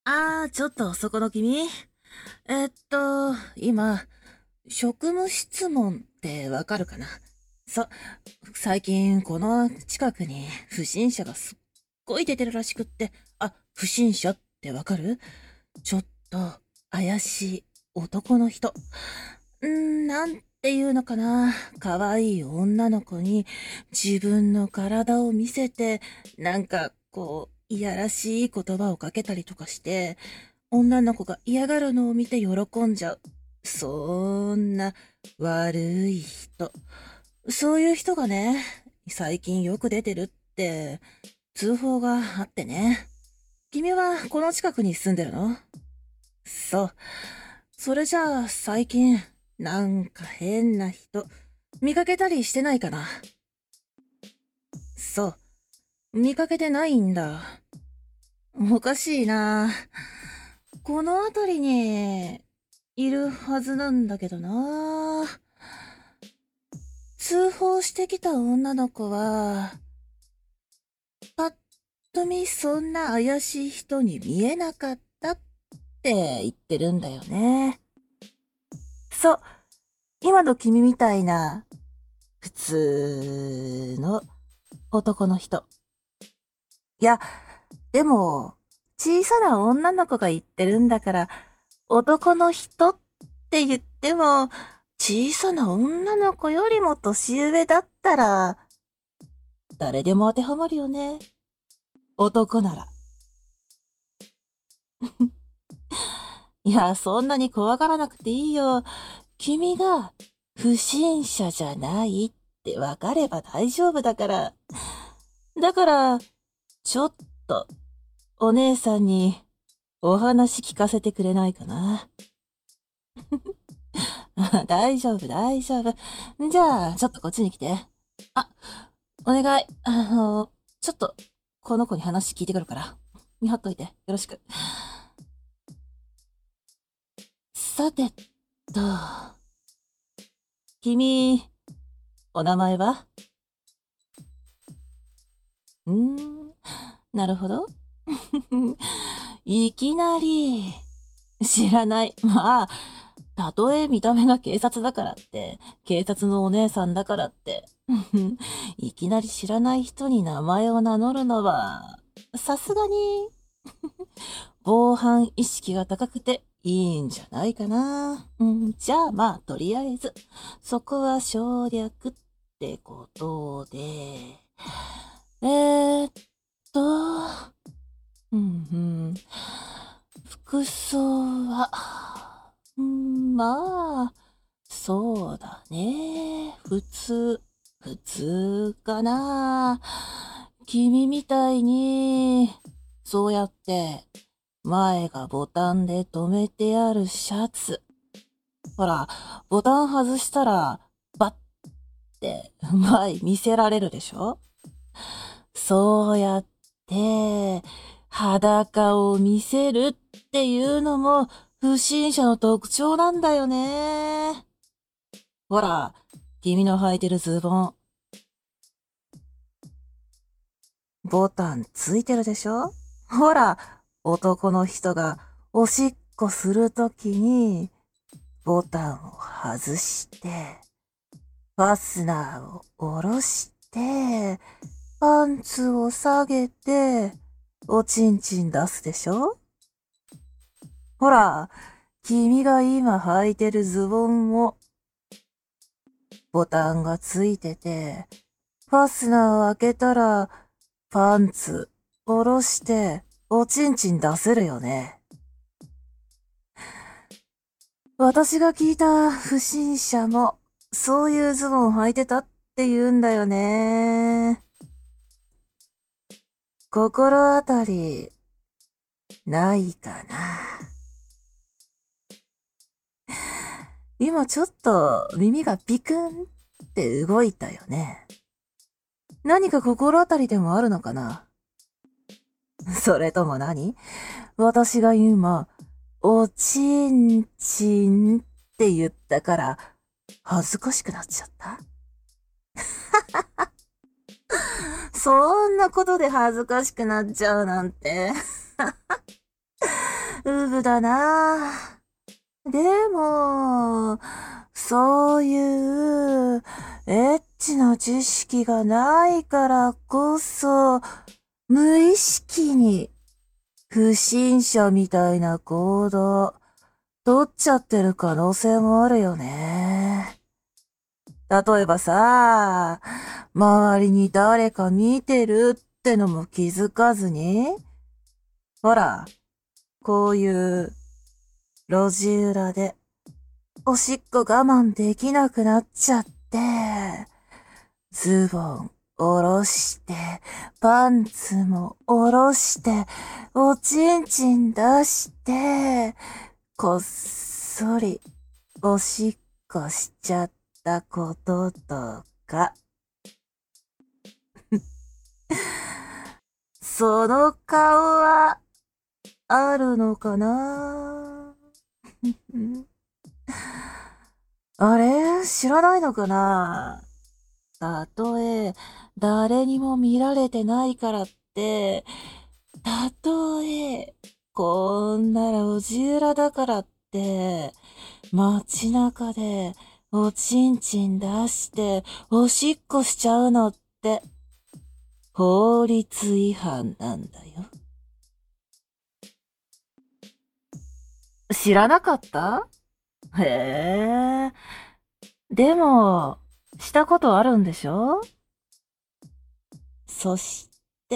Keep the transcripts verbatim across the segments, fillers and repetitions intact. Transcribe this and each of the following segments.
あー、ちょっとそこの君。えっと、今、職務質問ってわかるかな？そ、最近この近くに不審者がすっごい出てるらしくって、あ、不審者ってわかる？ちょっと怪しい男の人。んー、なんていうのかな。可愛い女の子に自分の体を見せて、なんかこう、いやらしい言葉をかけたりとかして、女の子が嫌がるのを見て喜んじゃう。そんな悪い人。そういう人がね、最近よく出てるって通報があってね。君はこの近くに住んでるの？そう。それじゃあ最近なんか変な人見かけたりしてないかな？そう。見かけてないんだ。おかしいな。この辺りにいるはずなんだけどな。通報してきた女の子は、ぱっと見そんな怪しい人に見えなかったって言ってるんだよね。そう、今の君みたいな普通の男の人。いや、でも、小さな女の子が言ってるんだから、男の人って言っても、小さな女の子よりも年上だったら、誰でも当てはまるよね。男なら。いや、そんなに怖がらなくていいよ。君が不審者じゃないってわかれば大丈夫だから。だから、ちょっと、お姉さんにお話聞かせてくれないかな。大丈夫、大丈夫。じゃあ、ちょっとこっちに来て。あ、お願い。あの、ちょっと、この子に話聞いてくるから。見張っといて。よろしく。さてと、君、お名前は？うーん、なるほど。いきなり、知らない。まあ、たとえ見た目が警察だからって、警察のお姉さんだからって、いきなり知らない人に名前を名乗るのは、さすがに、防犯意識が高くていいんじゃないかな。うん、じゃあまあ、とりあえず、そこは省略ってことで、えーっと、うん、うん、服装は、うん、まあ、そうだね。普通、普通かな。君みたいに、そうやって、前がボタンで留めてあるシャツ。ほら、ボタン外したら、バッて前見せられるでしょ？そうやって、裸を見せるっていうのも、不審者の特徴なんだよね。ほら、君の履いてるズボン、ボタンついてるでしょ？ほら、男の人がおしっこするときに、ボタンを外して、ファスナーを下ろして、パンツを下げて、おちんちん出すでしょ？ほら、君が今履いてるズボンも、ボタンがついてて、ファスナーを開けたら、パンツ、下ろして、おちんちん出せるよね。私が聞いた不審者も、そういうズボン履いてたって言うんだよね。心当たり、ないかな。今ちょっと耳がピクンって動いたよね。何か心当たりでもあるのかな？それとも何？私が今、おちんちんって言ったから、恥ずかしくなっちゃった？そんなことで恥ずかしくなっちゃうなんて。 うぶだな。でも、そういうエッチな知識がないからこそ、無意識に不審者みたいな行動取っちゃってる可能性もあるよね。例えばさ、周りに誰か見てるってのも気づかずに、ほら、こういう路地裏でおしっこ我慢できなくなっちゃって、ズボン下ろして、パンツも下ろして、おちんちん出して、こっそりおしっこしちゃったこととか。その顔はあるのかな。あれ知らないのかな。たとえ誰にも見られてないからって、たとえこんな路地裏だからって、街中でおちんちん出しておしっこしちゃうのって法律違反なんだよ。知らなかった？へえ。でも、したことあるんでしょ？そして、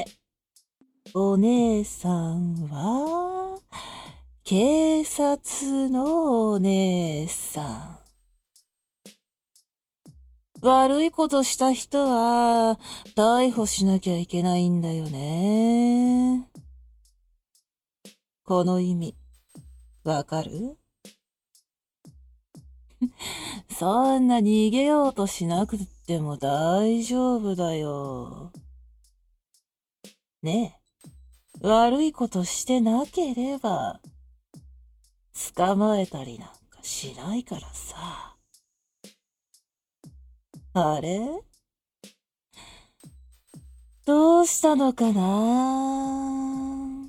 お姉さんは、警察のお姉さん。悪いことした人は、逮捕しなきゃいけないんだよね。この意味、わかる？そんな逃げようとしなくても大丈夫だよ。ねえ、悪いことしてなければ、捕まえたりなんかしないからさ。あれ？どうしたのかな？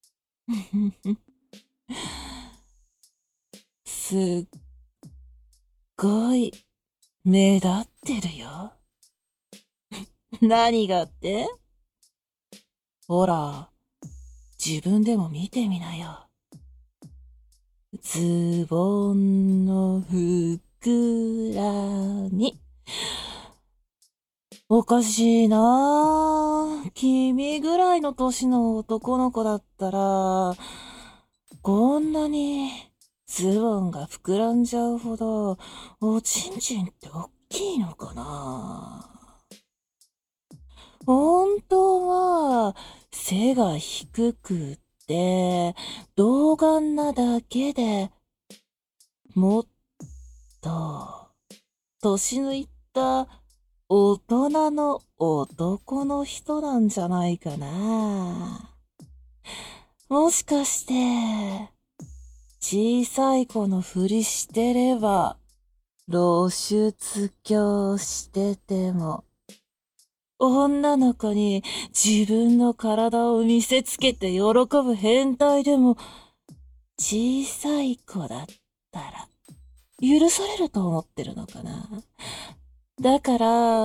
すっごい目立ってるよ。何がって？ほら、自分でも見てみなよ。ズボンの膨らみ。おかしいなぁ。君ぐらいの年の男の子だったら、こんなにズボンが膨らんじゃうほど、おちんちんっておっきいのかな。本当は背が低くって、童顔なだけで、もっと、年のいった大人の男の人なんじゃないかな。もしかして、小さい子のふりしてれば、露出狂してても、女の子に自分の体を見せつけて喜ぶ変態でも、小さい子だったら、許されると思ってるのかな。だから、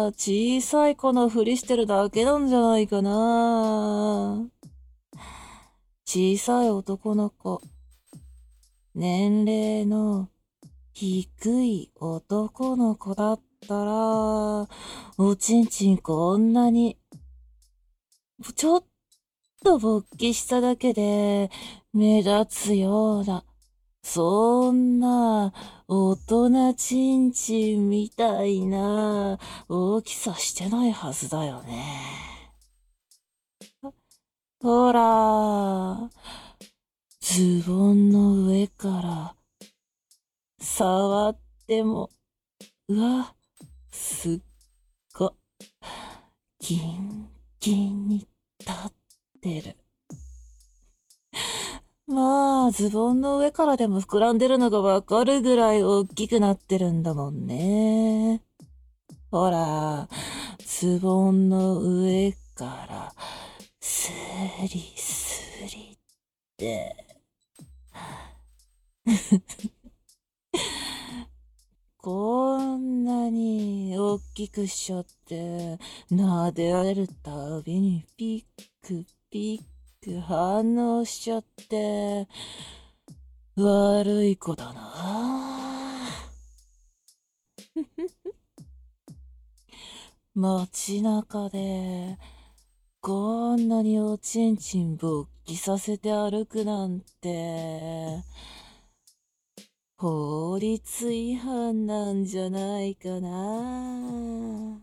小さい子のふりしてるだけなんじゃないかな。小さい男の子、年齢の低い男の子だったら、おちんちんこんなに、ちょっと勃起しただけで目立つような、そんな大人ちんちんみたいな大きさしてないはずだよね。ほら、ズボンの上から触っても、うわ、すっご、キンキンに立ってる。まあ、ズボンの上からでも膨らんでるのがわかるぐらい大きくなってるんだもんね。ほら、ズボンの上から、スリスリって。 こんなに大きくしちゃって、撫でられるたびにピックピック反応しちゃって、悪い子だな。街中で、こんなにおちんちん勃起させて歩くなんて、法律違反なんじゃないかな。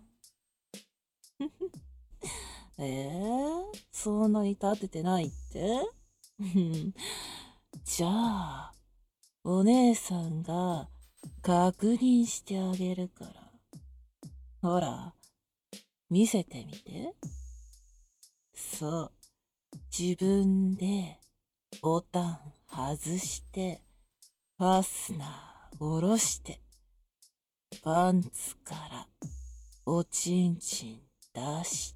えー、そんなに立ててないって？じゃあ、お姉さんが確認してあげるから。ほら、見せてみて。そう、自分でボタン外して、ファスナー下ろして、パンツからおちんちん出して、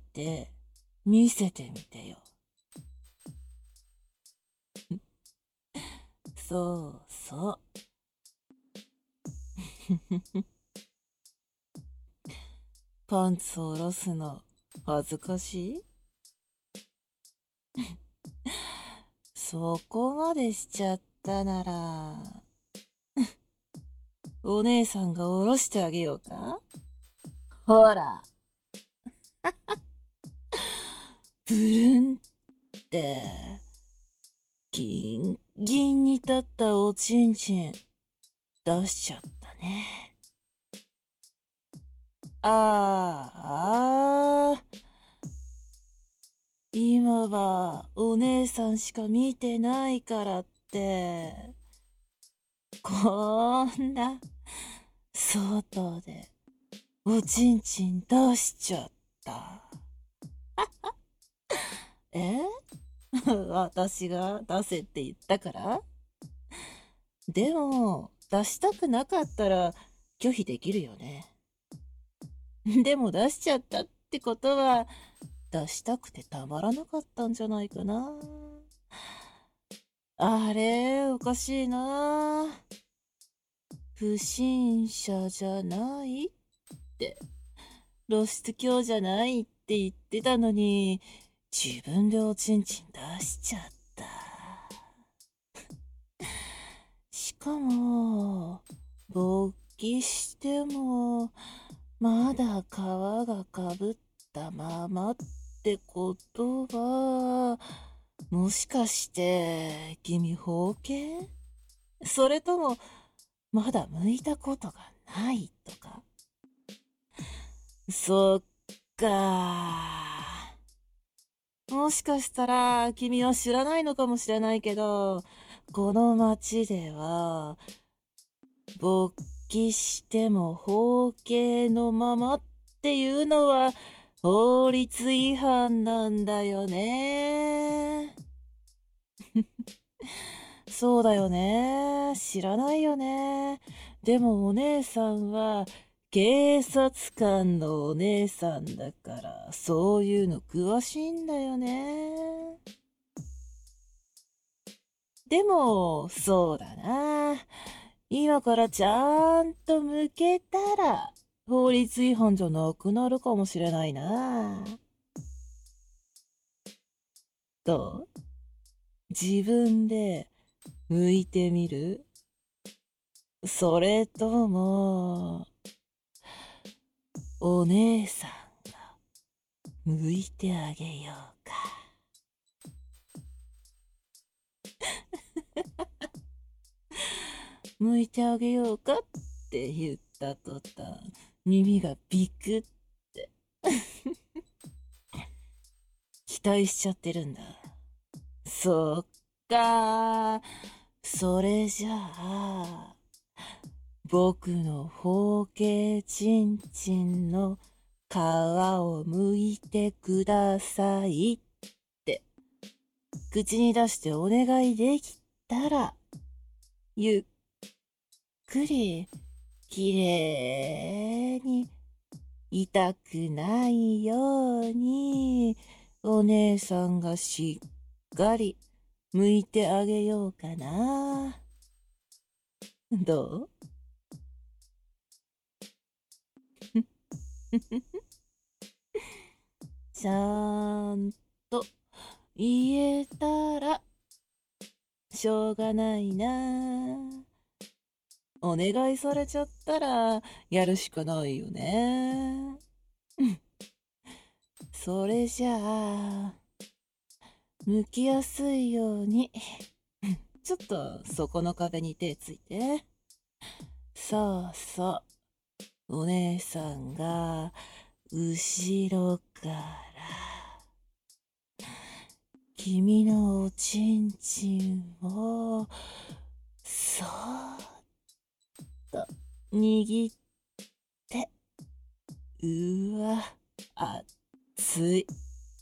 見せてみてよ。そうそう。パンツを下ろすの恥ずかしい？そこまでしちゃったなら、お姉さんが下ろしてあげようか？ほら、ブルンって、ギンギンに立ったおちんちん出しちゃったね。ああ、ああ、今はお姉さんしか見てないからって、こんな外でおちんちん出しちゃった。え私が出せって言ったから？でも、出したくなかったら拒否できるよね。でも出しちゃったってことは、出したくてたまらなかったんじゃないかな。あれ、おかしいな。不審者じゃないって、露出狂じゃないって言ってたのに、自分でおちんちん出しちゃった。しかも、勃起しても、まだ皮がかぶったままってことは、もしかして、君包茎？それとも、まだ剥いたことがないとか？そっか。もしかしたら、君は知らないのかもしれないけど、この町では、勃起しても包茎のままっていうのは法律違反なんだよね。そうだよね。知らないよね。でもお姉さんは警察官のお姉さんだから、そういうの詳しいんだよね。でも、そうだな。今からちゃんと向けたら、法律違反じゃなくなるかもしれないな。どう？自分で向いてみる？それとも、お姉さんが向いてあげようか。向いてあげようかって言った途端、耳がビクって期待しちゃってるんだ。そっか。それじゃあ、僕の包茎ちんちんの皮を剥いてくださいって口に出してお願いできたら、ゆっくりきれいに痛くないようにお姉さんがしっかり剥いてあげようかな。 どう？ちゃんと言えたらしょうがないな。お願いされちゃったらやるしかないよね。それじゃあ、向きやすいように、ちょっとそこの壁に手ついて。そうそう。お姉さんが後ろから君のおちんちんをそーっと握って、うわ、熱い。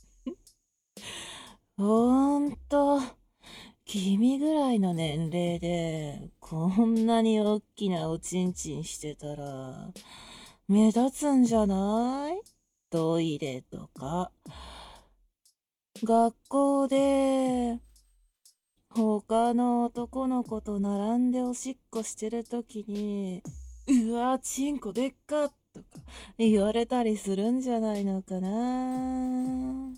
ほんと、君ぐらいの年齢で、こんなにおっきなおちんちんしてたら、目立つんじゃない？トイレとか、学校で、他の男の子と並んでおしっこしてるときに、うわ、チンコでっかとか言われたりするんじゃないのかな。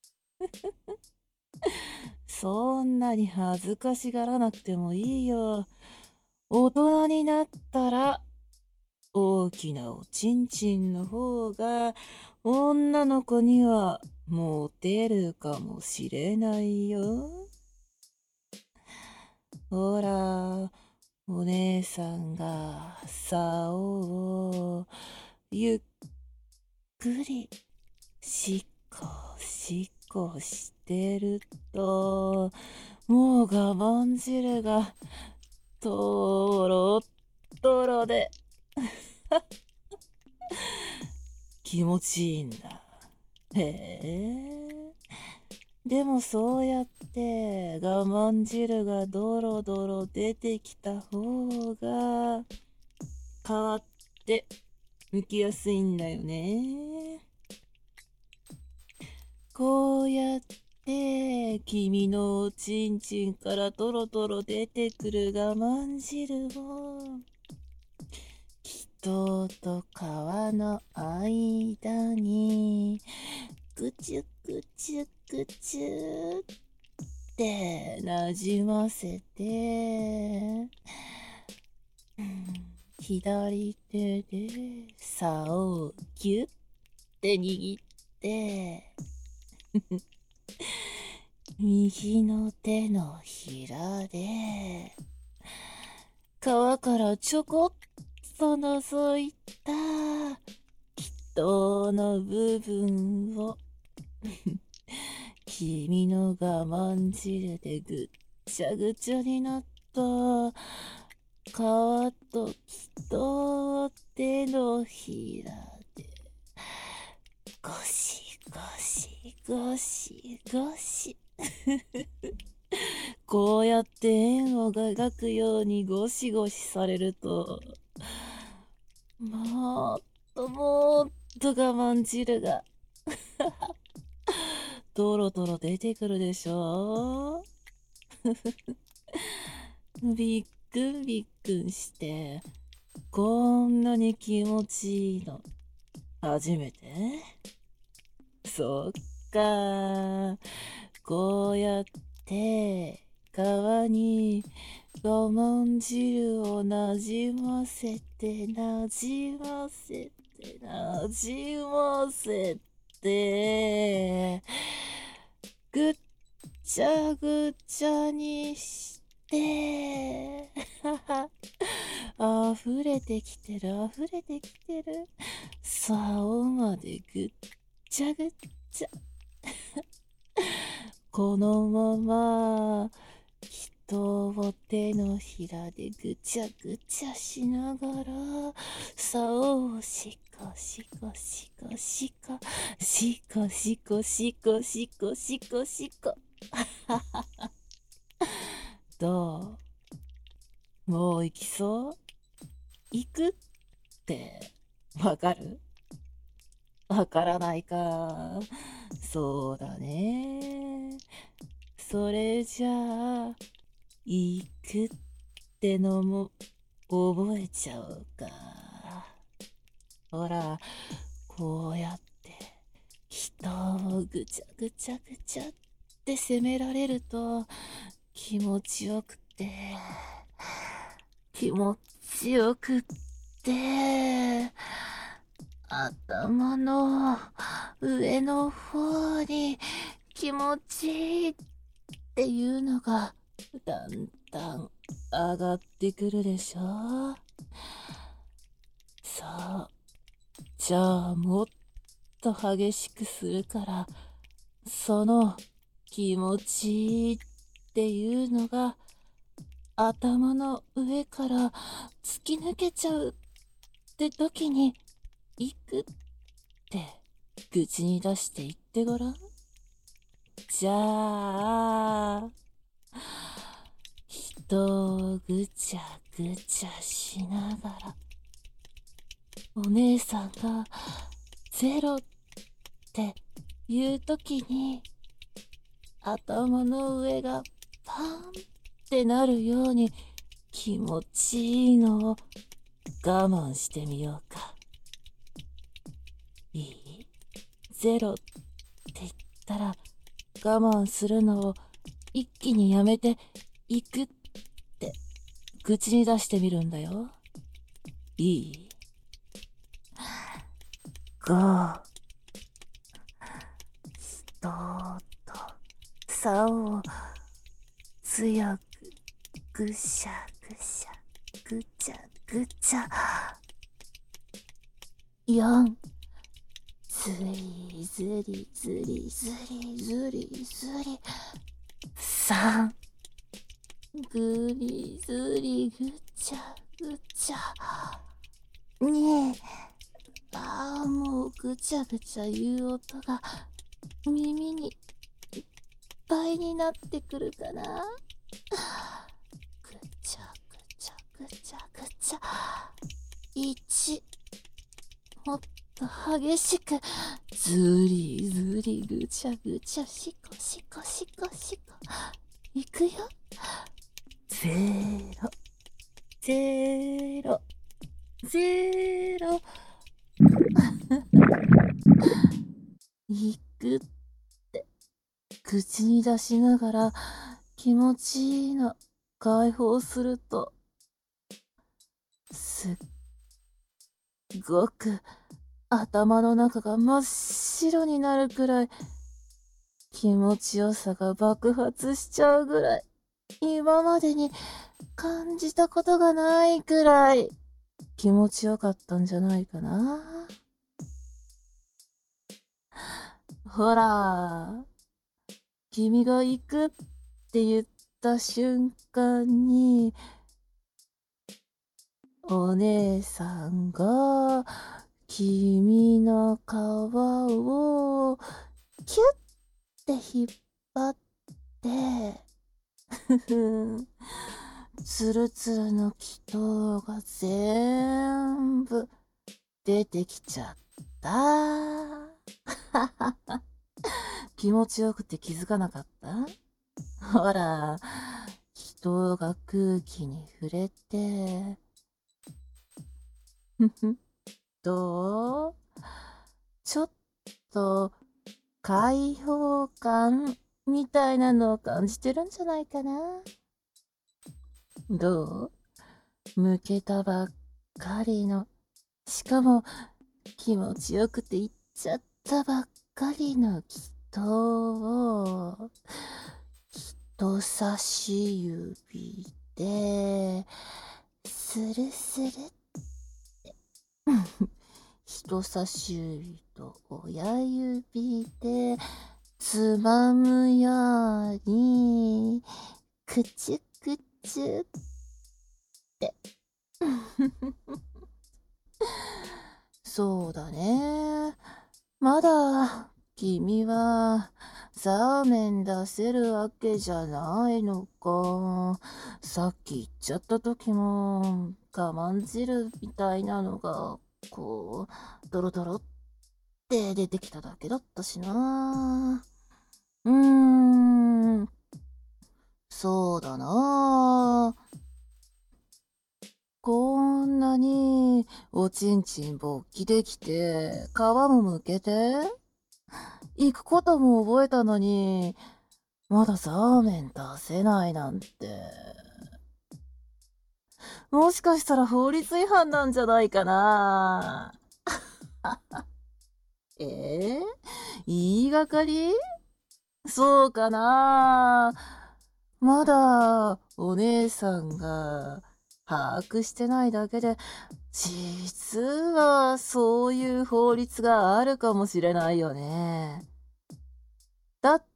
そんなに恥ずかしがらなくてもいいよ。大人になったら、大きなおちんちんの方が、女の子にはモテるかもしれないよ。ほら、お姉さんが竿をゆっくりしっこしっこしてると、もう我慢汁がとろっとろで気持ちいいんだ。へえ。でもそうやって我慢汁がドロドロ出てきた方が変わって剥きやすいんだよね。こうやって君のおちんちんからトロトロ出てくる我慢汁を人と皮の間にぐちゅぐちゅぐちゅってなじませて、左手で竿をギュッて握って、右の手のひらで、皮からちょこっと覗いた人の部分を君の我慢汁でぐっちゃぐちゃになった皮と木と手のひらでゴシゴシゴシゴシこうやって円を描くようにゴシゴシされると、もっともっと我慢汁がドロドロ出てくるでしょ。びっくんびっくんして、こんなに気持ちいいの初めて？そっか。こうやって皮に我慢汁をなじませてなじませてなじませてぐっちゃぐちゃにして溢れてきてる溢れてきてる竿までぐっちゃぐっちゃこのまま人を手のひらでぐちゃぐちゃしながら竿をしこしこしこしこしこしこしこしこしこしこどう？もう行きそう？行くってわかる？わからないか。そうだね。それじゃあ、行くってのも覚えちゃおうか。ほら、こうやって人をぐちゃぐちゃぐちゃって責められると気持ちよくて、気持ちよくって、頭の上の方に気持ちいいっていうのがだんだん上がってくるでしょ。そう。じゃあもっと激しくするから、その気持ちいいっていうのが頭の上から突き抜けちゃうって時に、行くって口に出して言ってごらん。じゃあ、人をぐちゃぐちゃしながら、お姉さんがゼロっていう時に、頭の上がパンってなるように気持ちいいのを我慢してみようか。いい？ゼロって言ったら我慢するのを一気にやめていくって口に出してみるんだよ。いい？ご、人とさを強くぐしゃぐしゃぐちゃぐちゃ。よん、ずりずりずりずりずりずり。さん、ぐりずりぐちゃぐちゃ。に、ああ、もうぐちゃぐちゃ言う音が耳にいっぱいになってくるかな。ぐちゃぐちゃぐちゃぐちゃ。いち、もっと激しくずりずりぐちゃぐちゃしこしこしこしこ。いくよ。ゼロ、ゼロ、ゼロ。いくって口に出しながら気持ちいいの解放すると、すっごく頭の中が真っ白になるくらい気持ちよさが爆発しちゃうぐらい、今までに感じたことがないくらい気持ちよかったんじゃないかな。ほら、君が行くって言った瞬間に、お姉さんが君の皮をキュッて引っ張って、ふふん、ツルツルの気筒が全部出てきちゃった。気持ちよくて気づかなかった？ほら、人が空気に触れて、ふふ、どう？ちょっと開放感みたいなのを感じてるんじゃないかな。どう？向けたばっかりの、しかも気持ちよくて言っちゃったばっかりの人を、人差し指で、スルスルって、人差し指と親指で、つまむように、くちゅくちゅって。そうだね。まだ、君は、ザーメン出せるわけじゃないのか。さっき言っちゃった時も、我慢汁みたいなのが、こう、ドロドロって出てきただけだったしな。うーん、そうだな。 こんなにおちんちん勃起できて、皮もむけて、行くことも覚えたのに、まだザーメン出せないなんて。もしかしたら法律違反なんじゃないかな。えー、言いがかり？そうかな。まだお姉さんが把握してないだけで、実はそういう法律があるかもしれないよね。だって、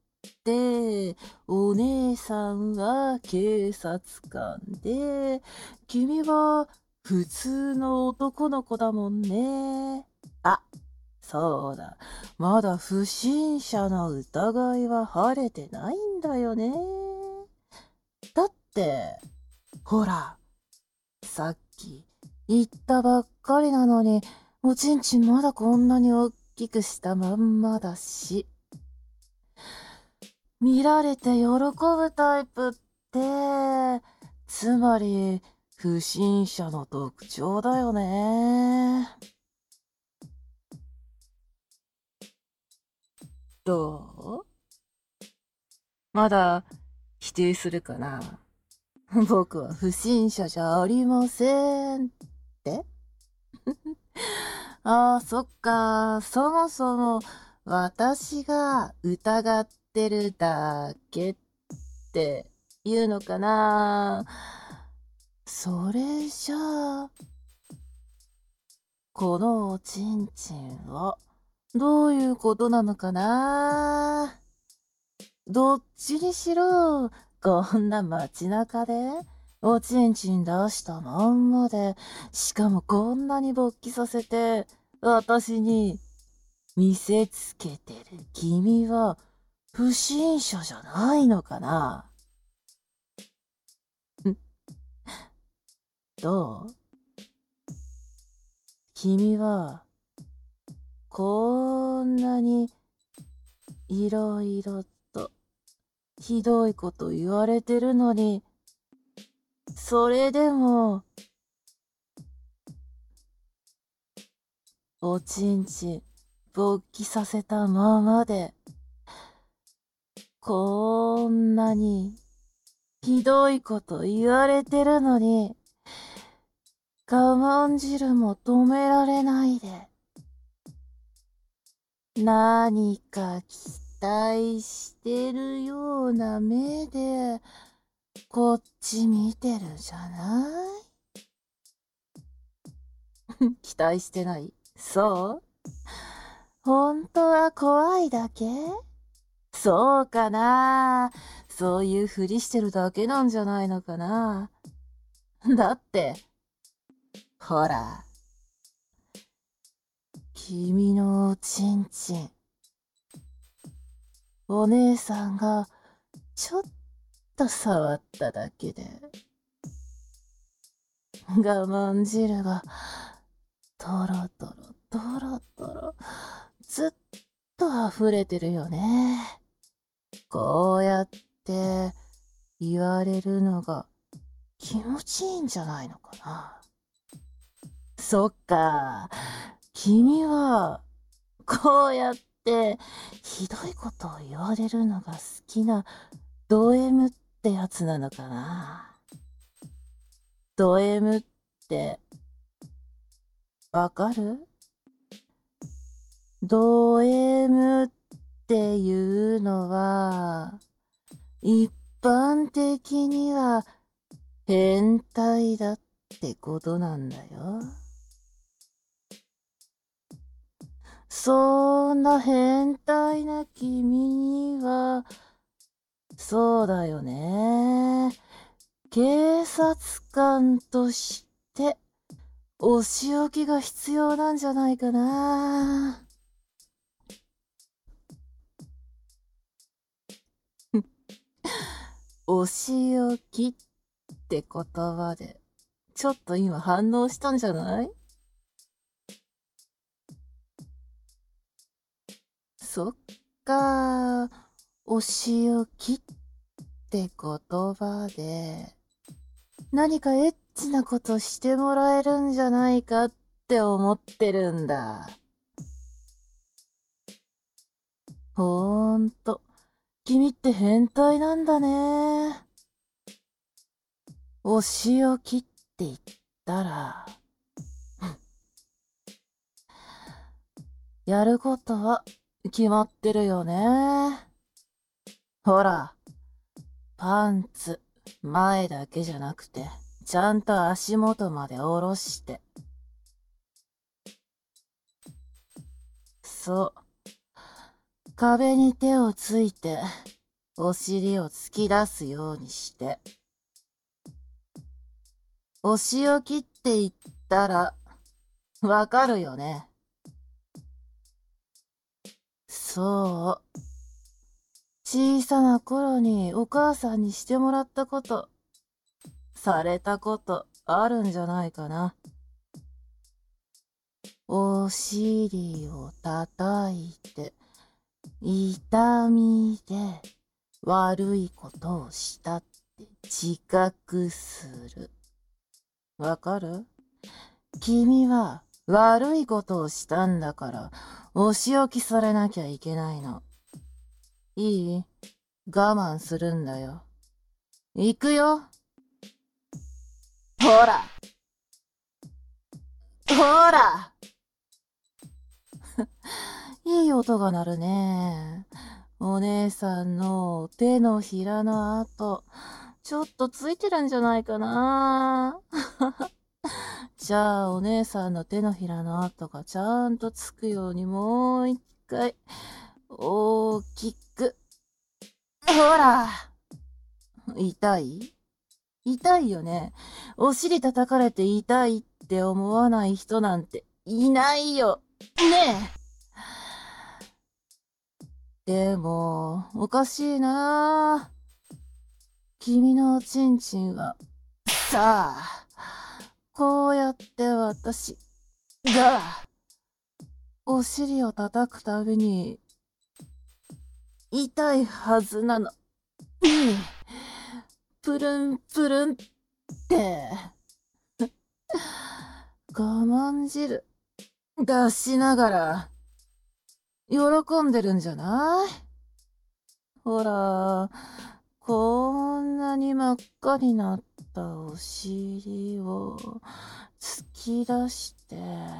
お姉さんは警察官で、君は普通の男の子だもんね。あ、そうだ。まだ不審者の疑いは晴れてないんだよね。だって、ほら、さっき言ったばっかりなのに、おちんちんまだこんなに大きくしたまんまだし。見られて喜ぶタイプって、つまり不審者の特徴だよね。どう？まだ否定するかな？僕は不審者じゃありませんって？ああ、そっか。そもそも私が疑ってるだけっていうのかな。それじゃあ、このおちんちんはどういうことなのかな。どっちにしろ、こんな街中でおちんちん出したまんまで、しかもこんなに勃起させて、私に見せつけてる君は不審者じゃないのかな。んどう？君はこんなにいろいろとひどいこと言われてるのに、それでもおちんちん勃起させたままで、こんなにひどいこと言われてるのに、我慢汁も止められないで、何か期待してるような目で、こっち見てるじゃない？期待してない？そう？本当は怖いだけ？そうかな。そういうふりしてるだけなんじゃないのかな。だって、ほら、君のおちんちん、お姉さんがちょっと触っただけで、我慢汁がトロトロトロトロずっと溢れてるよね。こうやって言われるのが気持ちいいんじゃないのかな。そっか。君はこうやってひどいことを言われるのが好きなド M ってやつなのかな。ド M ってわかる？ド M っていうのは、一般的には変態だってことなんだよ。そんな変態な君には、そうだよね。警察官としてお仕置きが必要なんじゃないかな。お仕置きって言葉で、ちょっと今反応したんじゃない？そっか。お仕置きって言葉で、何かエッチなことしてもらえるんじゃないかって思ってるんだ。ほんと、君って変態なんだね。お仕置きって言ったら、やることは決まってるよね。ほら、パンツ、前だけじゃなくて、ちゃんと足元まで下ろして。そう。壁に手をついて、お尻を突き出すようにして。お仕置きって言ったら、わかるよね。そう。小さな頃にお母さんにしてもらったこと、されたことあるんじゃないかな。お尻を叩いて、痛みで悪いことをしたって自覚する。わかる？君は悪いことをしたんだから、お仕置きされなきゃいけないの。いい？我慢するんだよ。行くよ。ほらほらいい音が鳴るね。お姉さんの手のひらの跡、ちょっとついてるんじゃないかな。じゃあお姉さんの手のひらの跡がちゃんとつくようにもう一回、大きく。ほら痛い？痛いよね。お尻叩かれて痛いって思わない人なんていないよ。ねえ。でも、おかしいな。君のおちんちんは、さあ、こうやって私が、お尻を叩くたびに、痛いはずなのに、プルンプルンって、我慢汁出しながら、喜んでるんじゃない？ほら、こんなに真っ赤になったお尻を突き出して、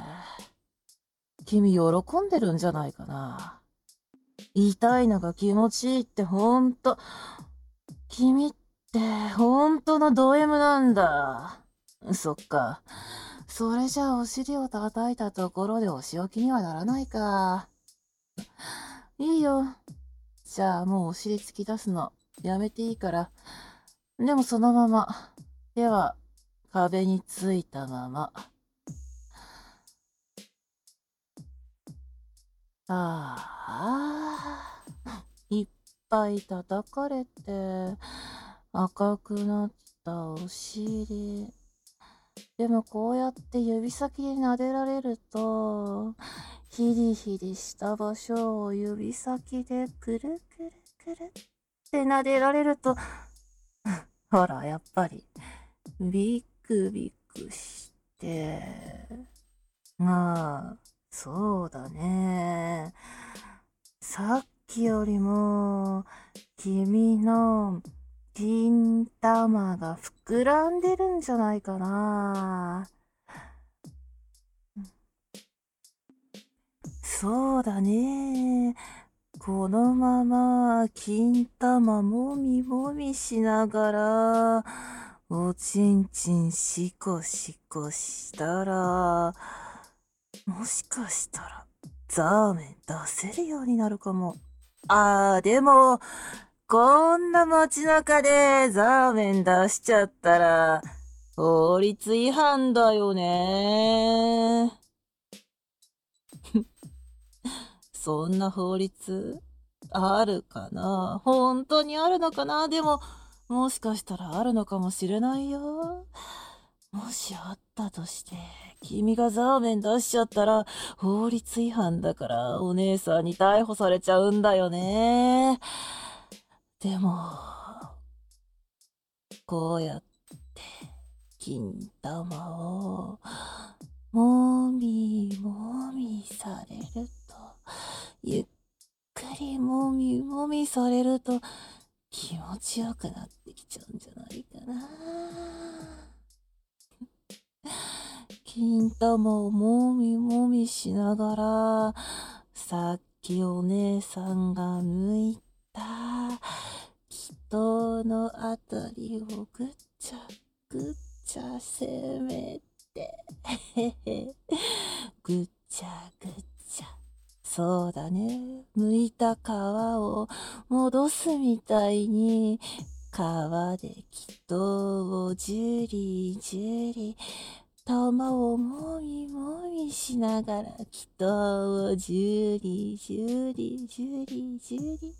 君喜んでるんじゃないかな。痛いのが気持ちいいってほんと、君ってほんとのド M なんだ。そっか。それじゃあお尻を叩いたところでお仕置きにはならないか。いいよ。じゃあもうお尻突き出すのやめていいから。でもそのまま。手は壁についたまま。ああ。いっぱい叩かれて赤くなったお尻。でもこうやって指先で撫でられると、ヒリヒリした場所を指先でくるくるくるって撫でられると、ほら、やっぱり、ビクビクして、まあ、そうだね。さっきよりも、君の金玉が膨らんでるんじゃないかな。そうだね。このまま金玉もみもみしながら、おちんちんしこしこしたら、もしかしたらザーメン出せるようになるかも。あー、でも、こんな街中でザーメン出しちゃったら、法律違反だよね。そんな法律あるかな？本当にあるのかな？でも、もしかしたらあるのかもしれないよ。もしあったとして、君がザーメン出しちゃったら、法律違反だからお姉さんに逮捕されちゃうんだよね。でも、こうやって金玉をもみもみされると、ゆっくりもみもみされると気持ちよくなってきちゃうんじゃないかな。金玉をもみもみしながら、さっきお姉さんが剥いた人のあたりをぐっちゃぐっちゃ攻めて、ぐっちゃぐっちゃ。そうだね。剥いた皮を戻すみたいに、皮で人をじゅりじゅり、玉をもみもみしながら人をじゅりじゅりじゅりじゅり。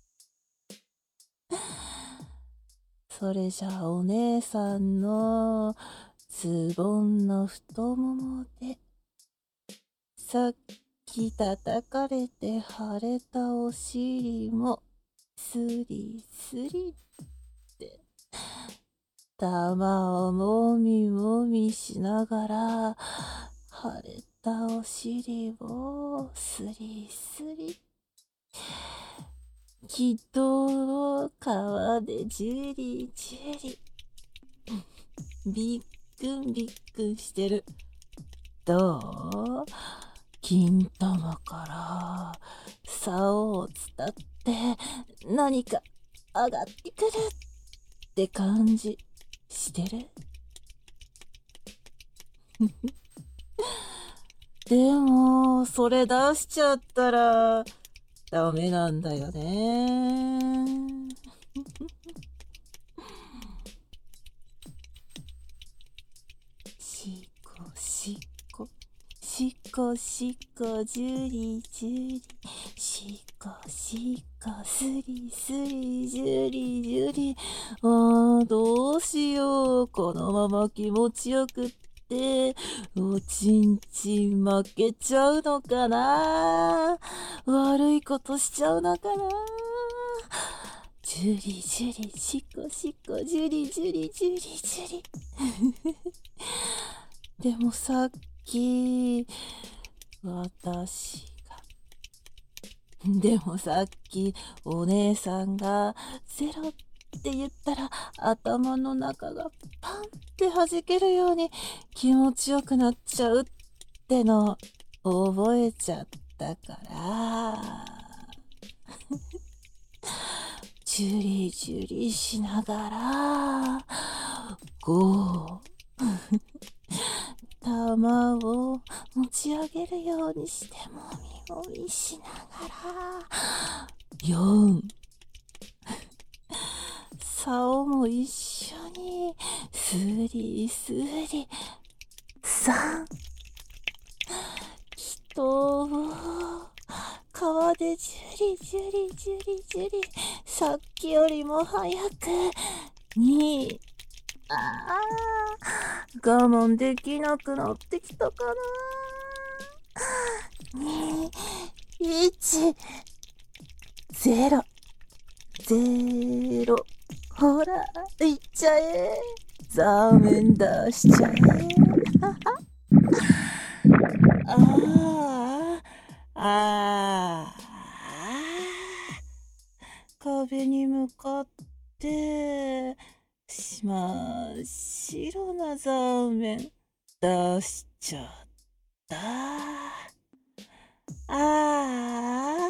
それじゃあお姉さんのズボンの太ももで、さっき叩かれて腫れたお尻もスリスリって玉をもみもみしながら腫れたお尻をスリスリ、きっと川でジュリジュリ、びっくんびっくんしてる。どう？金玉から竿を伝って何か上がってくるって感じしてる？でもそれ出しちゃったらダメなんだよね。しこしこしこしこじゅりじゅり、しこしこすりすりじゅりじゅり。あーどうしよう、このまま気持ちよくっておちんちん負けちゃうのかな、悪いことしちゃうのかな。じゅりじゅりしこしこじゅりじゅりじゅりじゅり。でもさっき私がでもさっきお姉さんがゼロって言ったら頭の中がパンって弾けるように気持ちよくなっちゃうっての覚えちゃったからジュリジュリしながらゴー玉を持ち上げるようにしてもみもみしながらよん竿も一緒にスリスリさん人を川でジュリジュリジュリジュリさっきよりも早くにあー我慢できなくなってきたかな。にいちゼロゼロ、ほらいっちゃえ、ザーメン出しちゃえ。ああああ壁に向かって真っ白なザーメン出しちゃった。ああ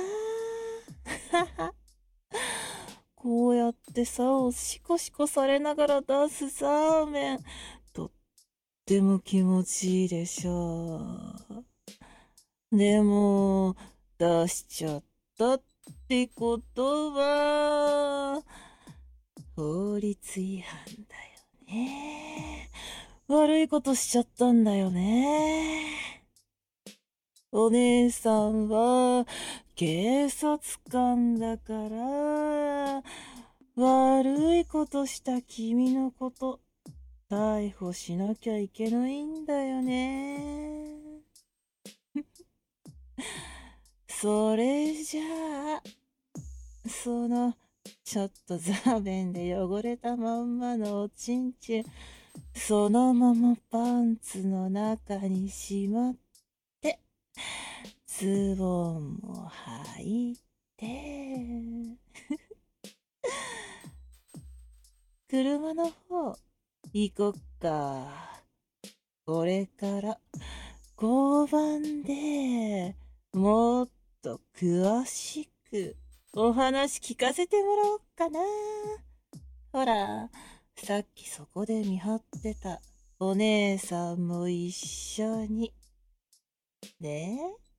こうやって竿をシコシコされながら出すザーメン、とっても気持ちいいでしょう。でも出しちゃったってことは法律違反だよね。悪いことしちゃったんだよね。お姉さんは警察官だから悪いことした君のこと逮捕しなきゃいけないんだよね。それじゃあそのちょっとザーメンで汚れたまんまのおちんちんそのままパンツの中にしまって、ズボンも履いて、車の方、行こっか。これから交番でもっと詳しくお話聞かせてもらおうかな。ほら、さっきそこで見張ってたお姉さんも一緒に。ね